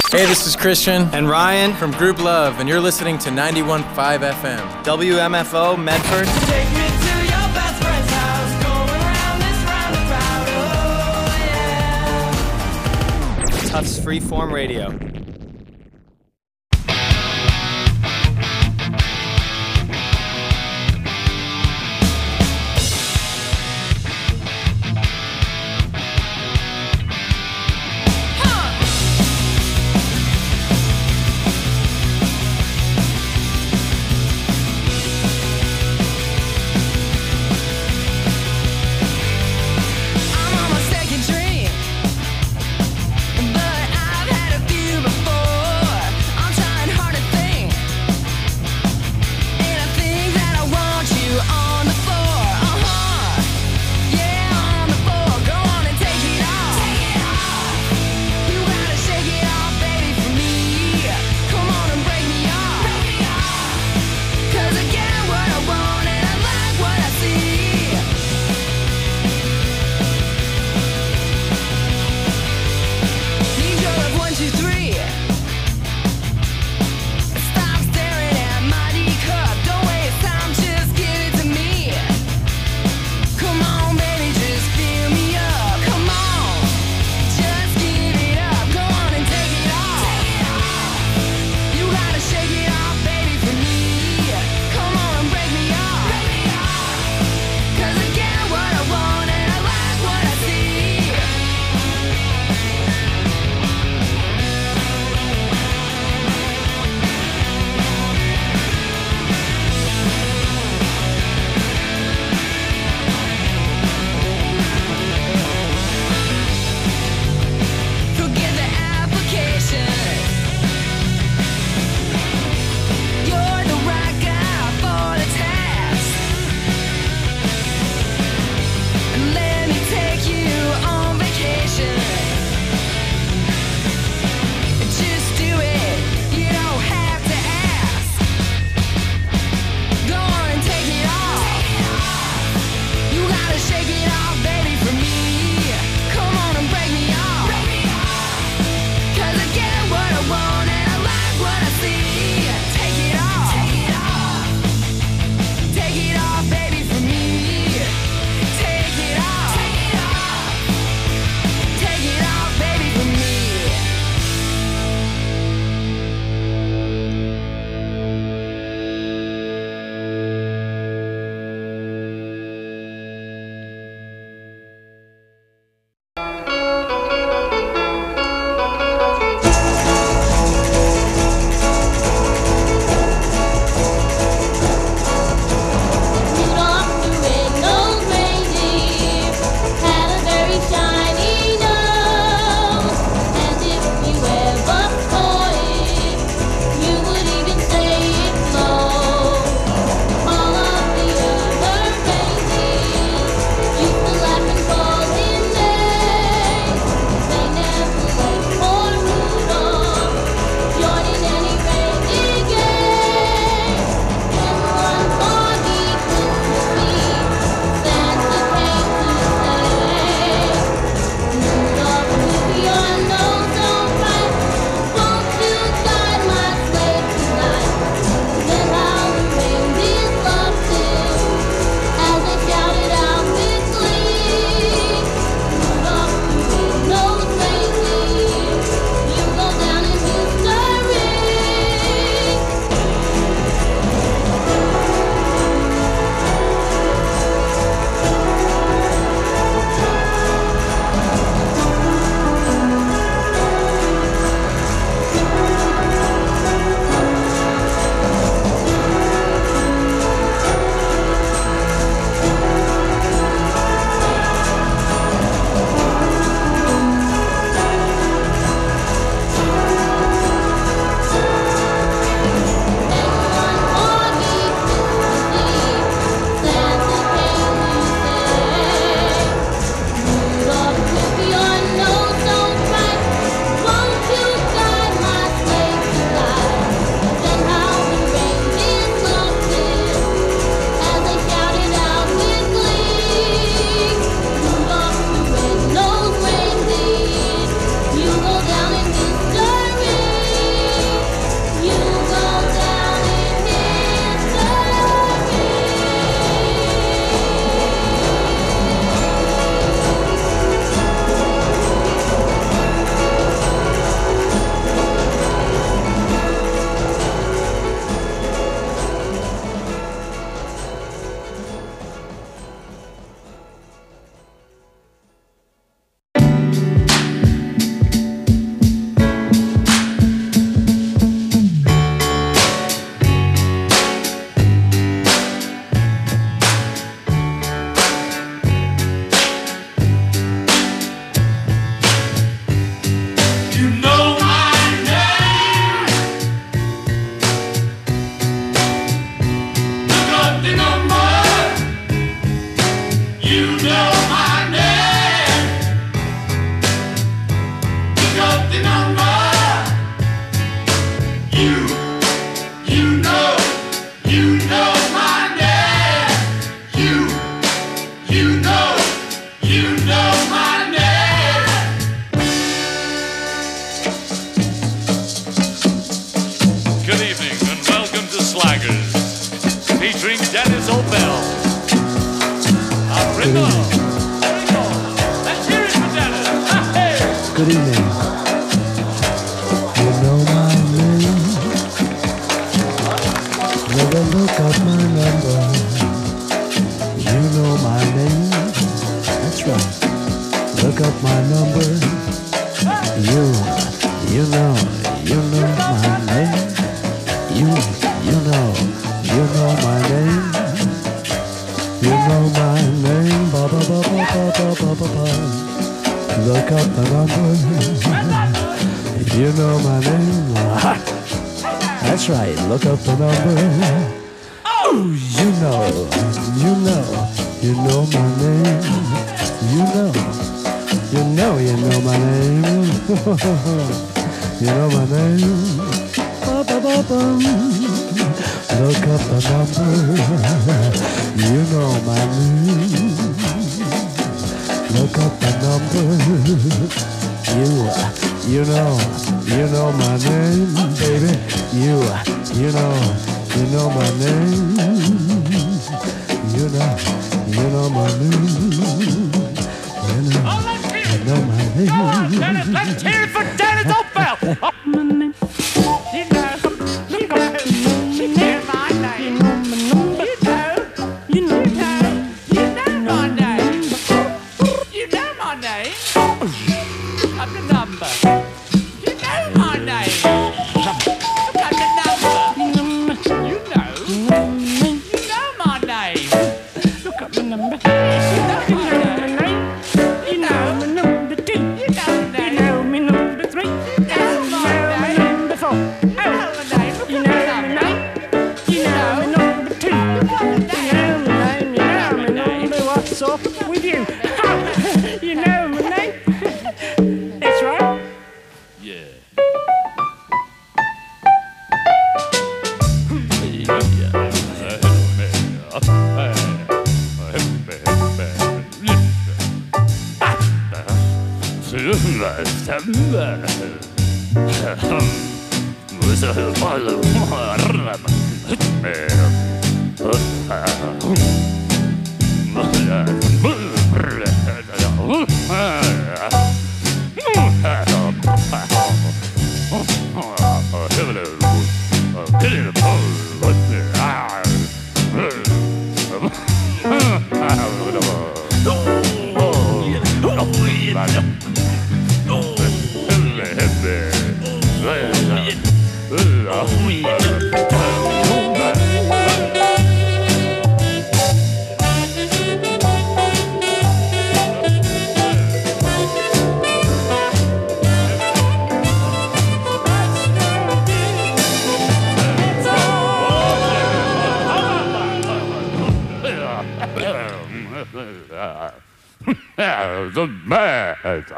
Hey, this is Christian and Ryan from Group Love, and you're listening to 91.5 FM. WMFO Medford. Take me to your best friend's house, going round this roundabout, oh yeah. Tufts Freeform Radio. I'm on my second drink, but I've had a few before. go. Look up my number. You know my name. You know my name. You know my name. Ba ba ba ba ba ba ba ba. Look up the number. You know my name. That's right. Look up the number. Oh, you know my name. You know my name. You know my name. Ba ba ba ba. Look up the number. You know my name. Look up the number. You know my name, baby. You know my name. You know my name. You know my name. Let's hear it for Dennis Oldfell. My name. You know my name. You know my name. You know my name. Up the number. You know my name. Up the number. You know my name. Look up the number. You know my name. You know my number 2. You know my number 3. You know my number 4. You know my name. You know my number 2. You know my name. You know my number. What's up with you? You know my name. That's right. Yeah. The man.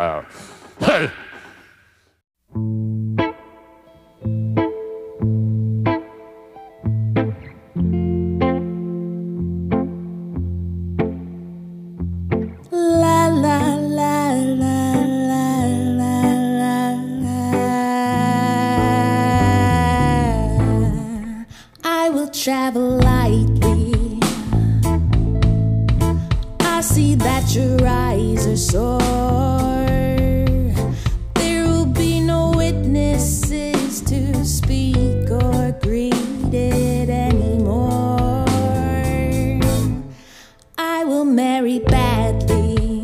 La la la la la la la. I will travel lightly. I see that your eyes are sore. There will be no witnesses to speak or greet it anymore. I will marry badly.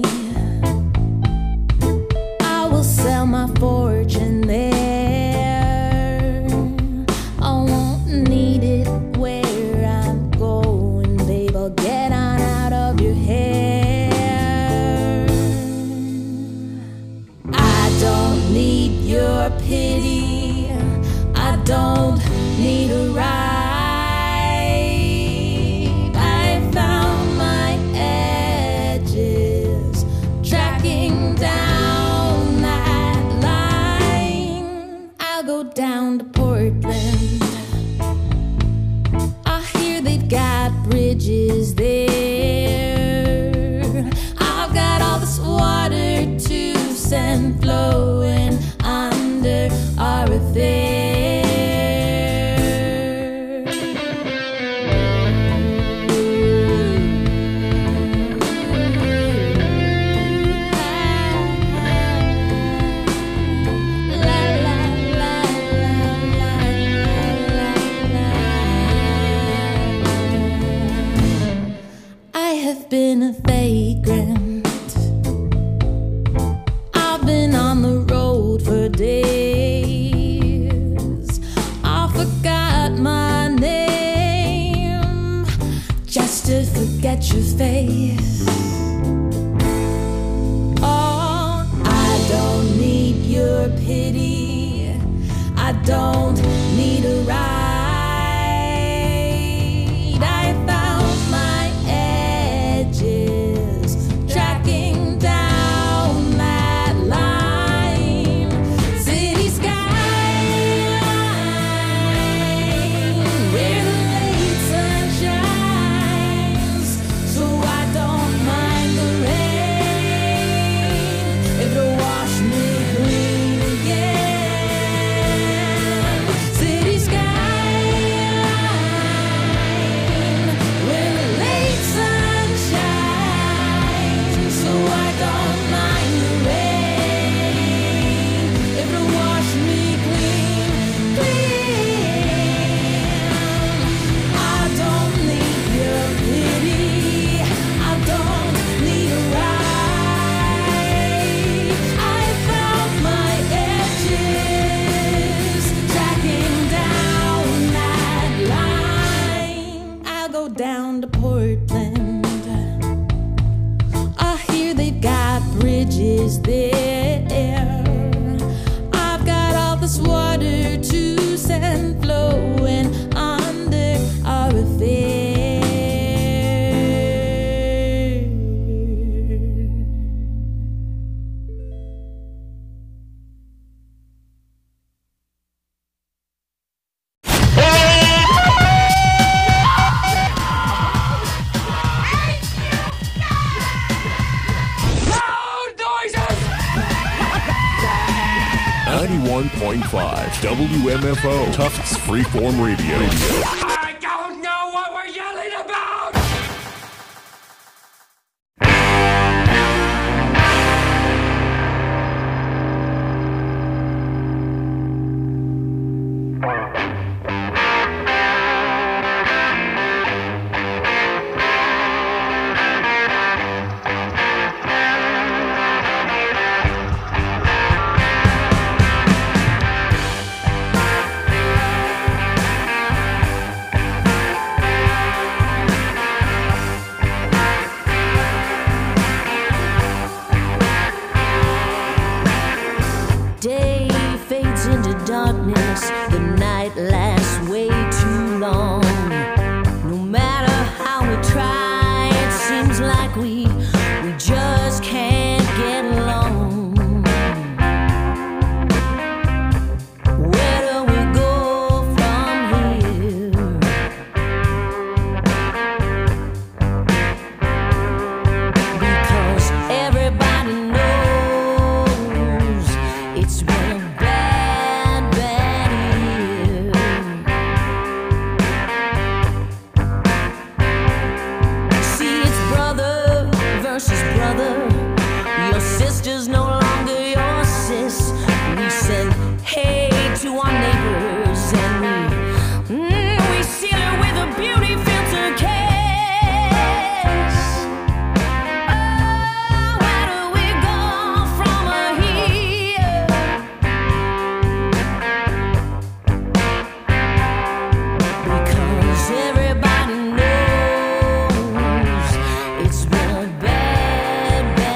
I will sell my fortune there. I won't need it where I'm going, babe. I'll get on out of your hair. bridges there. I've got all this water to send flowing under our affair. Loud noises! 91.5 WMFO Tufts Freeform Radio. I don't know what we're yelling about! Day fades into darkness, the night lasts way too long. No matter how we try, it seems like we just can't get along. Where do we go from here? Because everybody knows it's been a bad, bad year. See, it's brother versus brother. Your sister's no longer your sis. We send hate to our neighbors and we seal it with a beauty filter case. Oh, where do we go from here? Because everybody knows it's been a bad, bad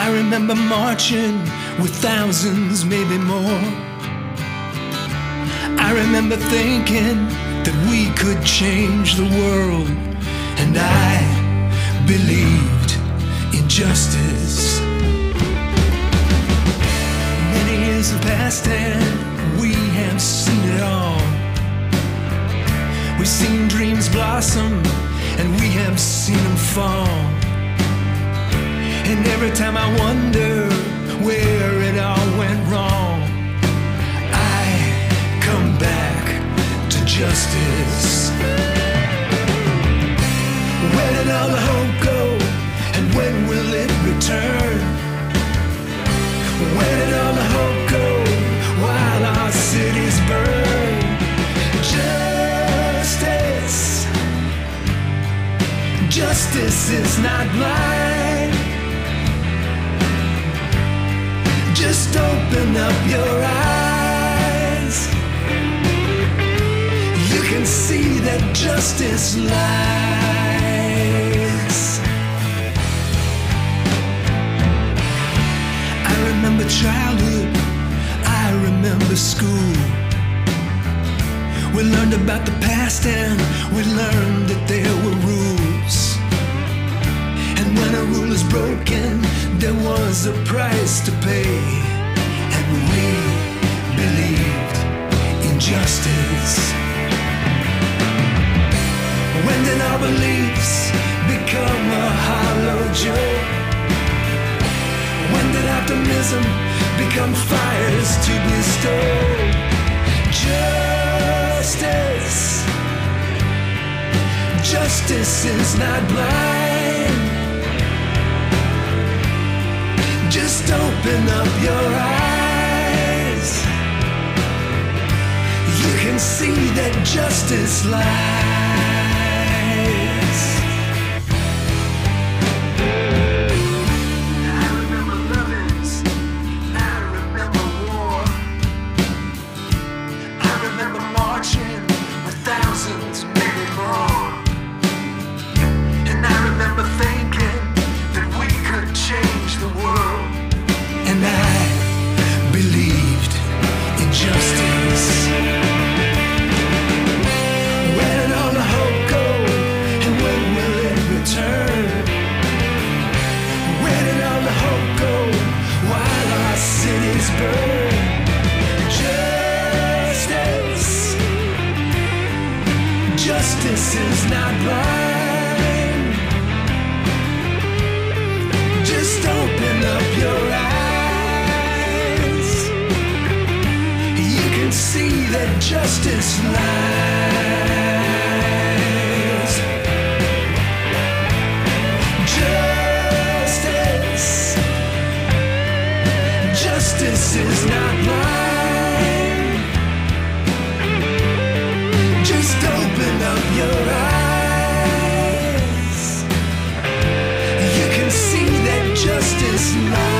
I remember marching with thousands, maybe more. I remember thinking that we could change the world, and I believed in justice. Many years have passed and we have seen it all. We've seen dreams blossom and we have seen them fall. And every time I wonder where it all went wrong, I come back to justice. Where did all the hope go, and when will it return? Where did all the hope go while our cities burn? Justice, justice is not blind. Just open up your eyes. You can see that justice lies. I remember childhood, I remember school. We learned about the past and we learned that there were rules. And when a rule is broken, there was a price to pay. And we believed in justice. When did our beliefs become a hollow joke? When did optimism become fires to bestow? Justice, justice is not blind. Just open up your eyes. You can see that justice lies. I remember lovers, I remember war. I remember marching with thousands, maybe more. And I remember thinking that we could change the world. And I believed in justice. Where did all the hope go, and when will it return? Where did all the hope go while our cities burn? Justice, justice is not blind. Just open up your eyes. You can see that justice lies. Justice, justice is not blind. Just open up your eyes. You can see that justice lies.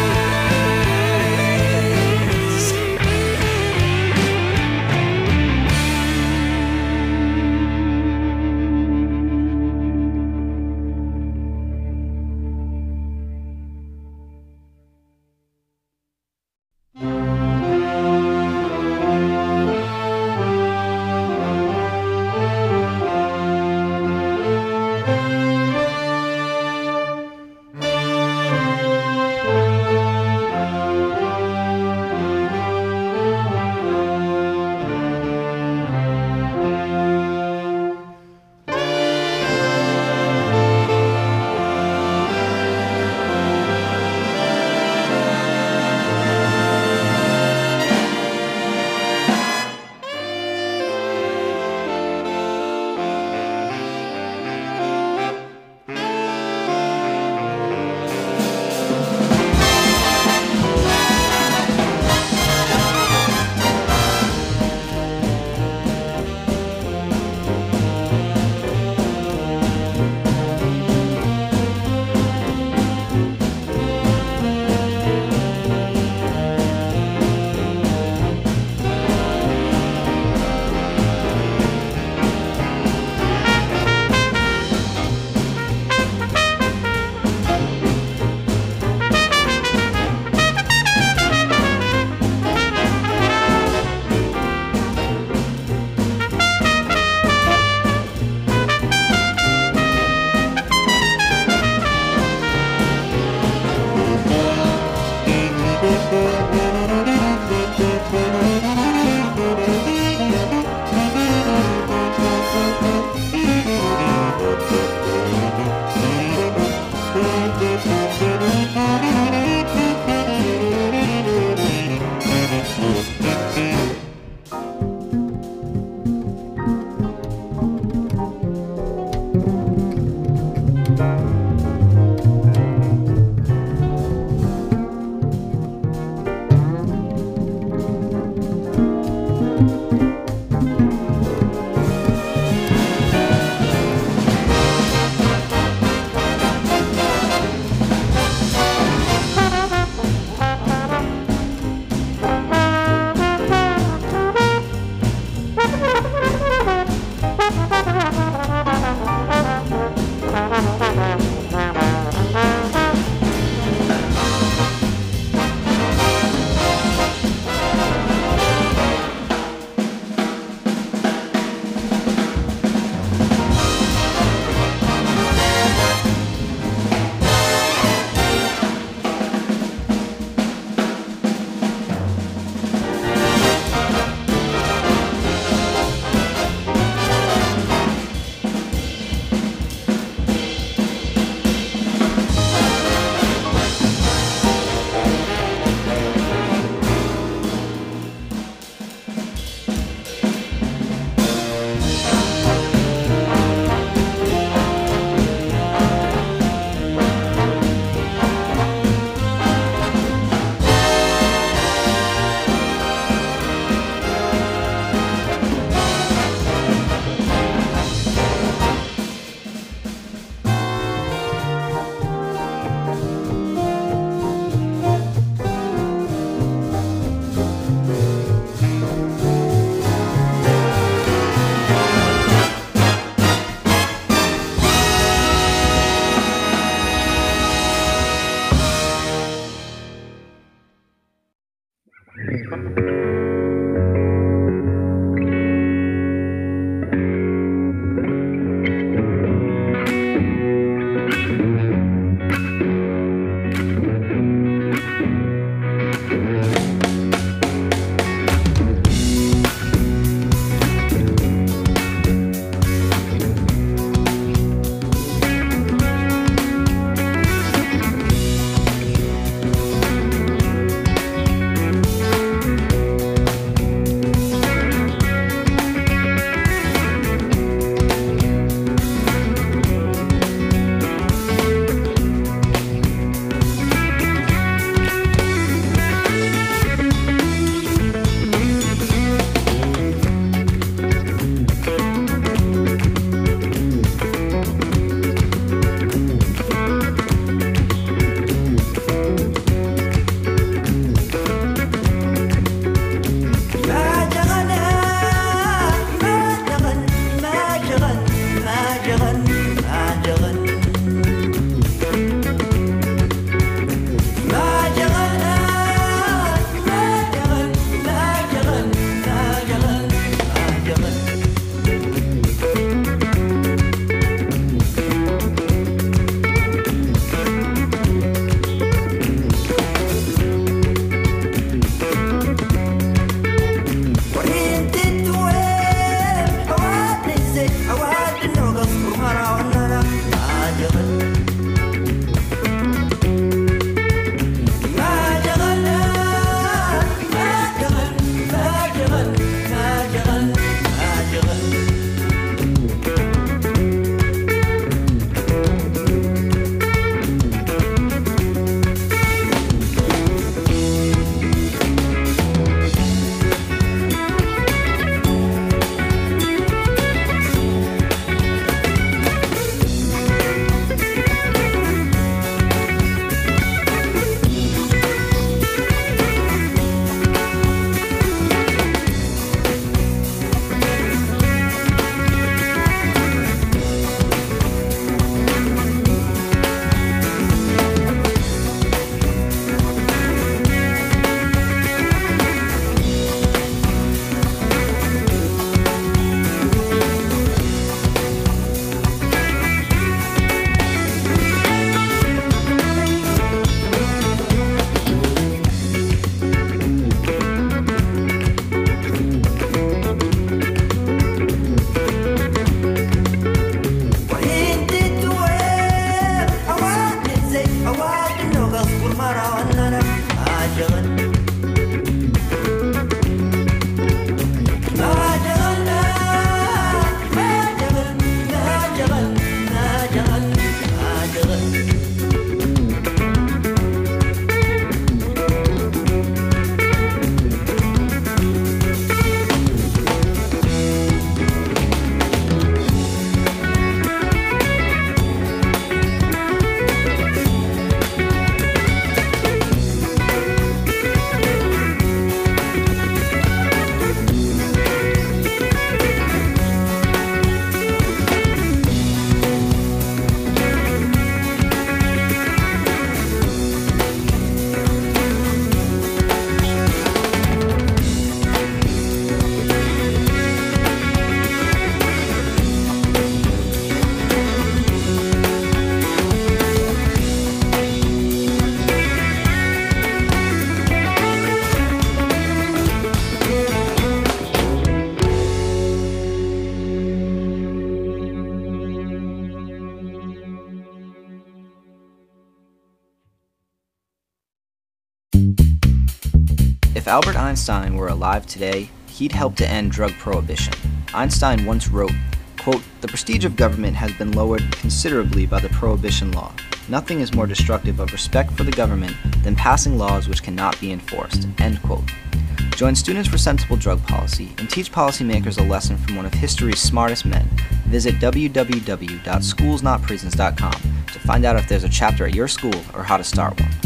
If Albert Einstein were alive today, he'd help to end drug prohibition. Einstein once wrote, quote, "The prestige of government has been lowered considerably by the prohibition law. Nothing is more destructive of respect for the government than passing laws which cannot be enforced," end quote. Join Students for Sensible Drug Policy and teach policymakers a lesson from one of history's smartest men. Visit www.schoolsnotprisons.com to find out if there's a chapter at your school or how to start one.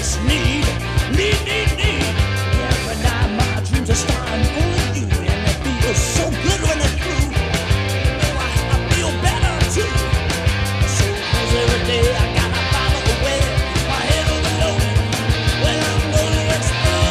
this need. Every night my dreams are starting on you, and it feels so good when it's through. I feel better too. So every day I gotta follow the way, my head overloaded. When I'm gonna explode.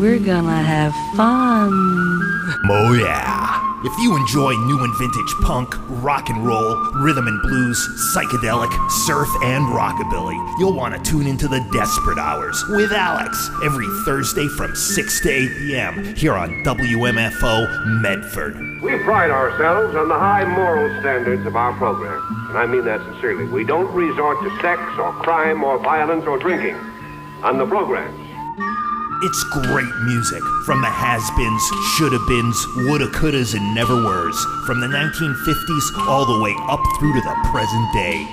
we're gonna have fun. Oh yeah. If you enjoy new and vintage punk, rock and roll, rhythm and blues, psychedelic, surf, and rockabilly, you'll want to tune into the Desperate Hours with Alex every Thursday from 6 to 8 p.m. here on WMFO Medford. We pride ourselves on the high moral standards of our program, and I mean that sincerely. We don't resort to sex or crime or violence or drinking on the programs. It's great music from the has-beens, shoulda-beens, woulda-couldas, and never-weres, from the 1950s all the way up through to the present day.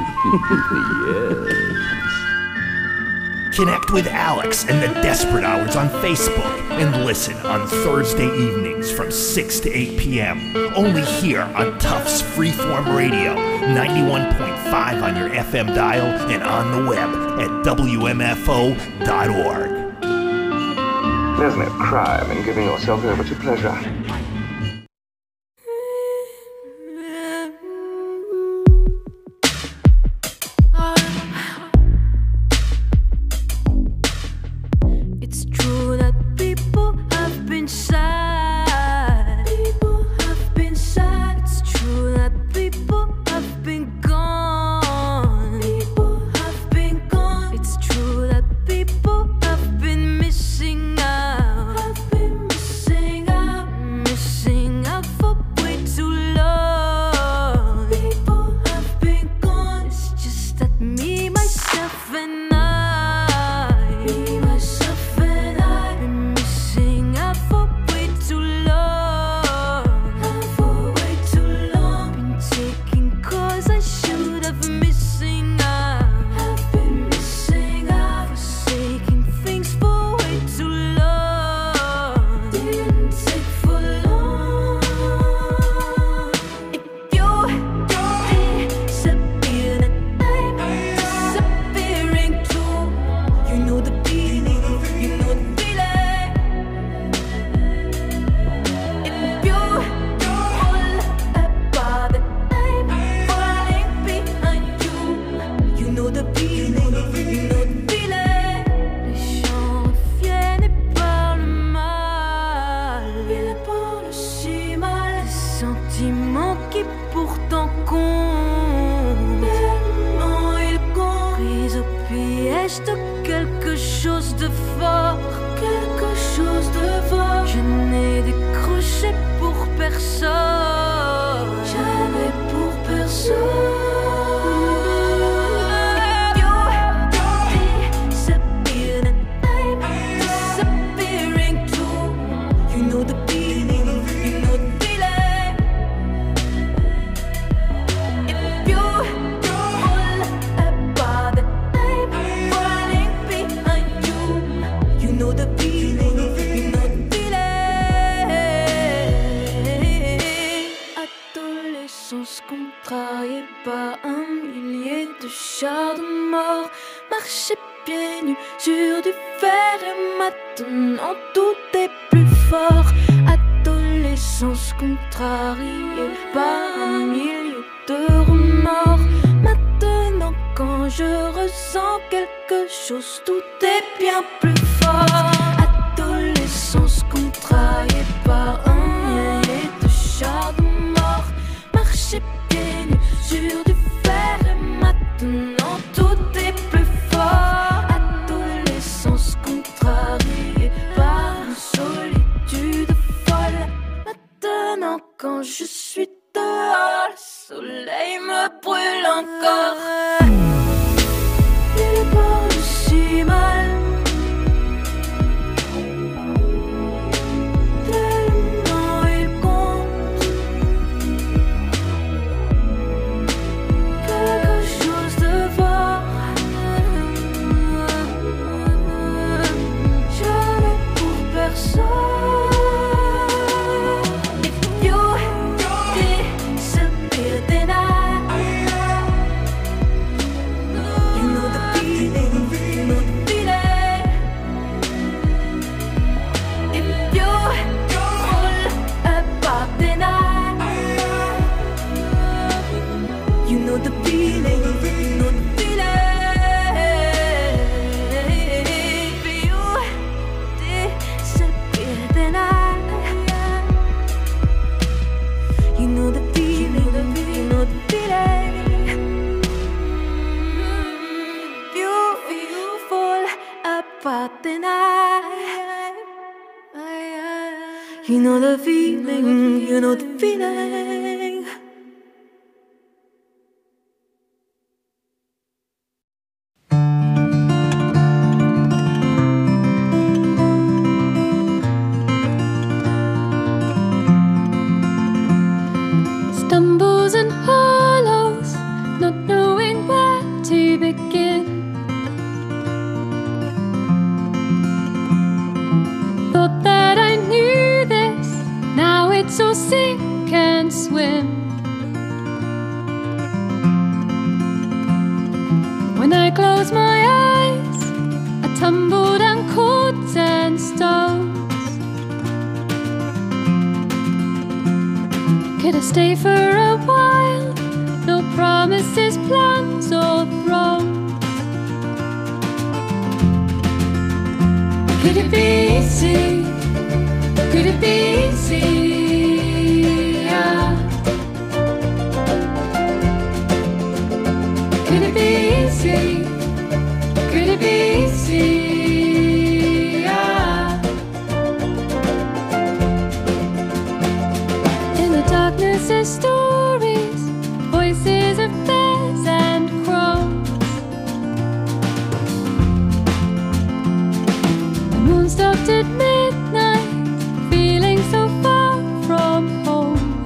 Yes. Connect with Alex and the Desperate Hours on Facebook and listen on Thursday evenings from 6 to 8 p.m. only here on Tufts Freeform Radio, 91.5 on your FM dial and on the web at WMFO.org. There's no crime in giving yourself over to pleasure. It's true that people have been sad. People have been sad. It's true that people have been gone. People have been gone. It's true that people have been missing out. Have been missing out. Missing out for way too long. People have been gone. It's just that me, myself, and I. Me, myself, and I. Been missing out for way too long. For way too long. Been taking calls I should have missing out. Have been missing out. Forsaking things for way too long. Didn't take for long. If you disappear, then I'm disappearing too. You know the feeling, you know the feeling. If you fall apart, then I'm falling behind you. You know the feeling, you know the feeling. Les gens reviennent et parlent mal. Ils parlent si mal. Des sentiments qui pourtant comptent. Tellement ils comptent. Pris au piège de quelque chose de fort. Quelque chose de fort. Je n'ai décroché pour personne. Jamais pour personne. You disappear, then I'm disappearing too. You know the feeling, you know the feeling. If you fall apart, then I'm falling behind you. You know the feeling, you know the feeling. Adolescence contrariée par un millier de chars de mort. Marcher pieds nus sur du fer et maintenant tout est plus fort. Adolescence contrariée par un millier de remords. Maintenant quand je ressens quelque chose, tout est bien plus fort. Adolescence contrariée par un millier de chars de mort. Marcher pieds nus sur du fer et maintenant tout est plus fort. Adolescence contrariée par une solitude folle. Maintenant quand je suis dehors, le soleil me brûle encore. Il parle si mal. Tellement il compte. Quelque chose de fort. Jamais pour personne. If you disappear, then I'm You know the feeling, you know the feeling. Stumbles and hollows, not knowing where to begin. Thought that I knew this, now it's all sink and swim. When I close my eyes, I tumble down cords and stones. Could I stay for a while? No promises, plans or thrones. Could it be easy? Could it be easy? Yeah. Could it be easy? Could it be easy? Yeah. In the darkness there's stories, voices of bears and crows. The moon stopped at midnight, feeling so far from home.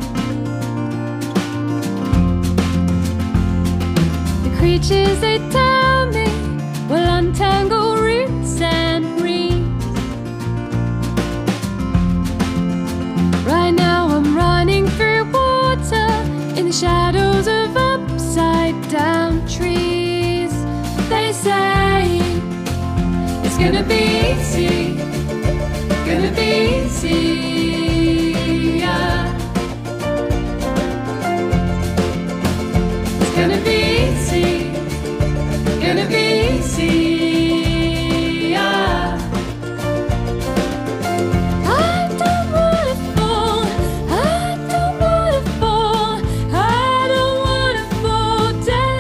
The creatures they tell me will untangle roots and reeds. Right now I'm running through water in the shadows of upside down trees. They say it's gonna be easy, gonna be easy, yeah. It's gonna be easy, gonna be easy, yeah. I don't wanna fall, I don't wanna fall, I don't wanna fall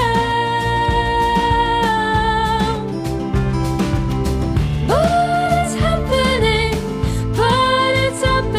down. But it's happening, but it's happening.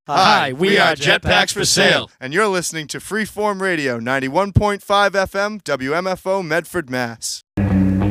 Hi, we are Jetpacks for Sale. And you're listening to Freeform Radio, 91.5 FM, WMFO, Medford, Mass.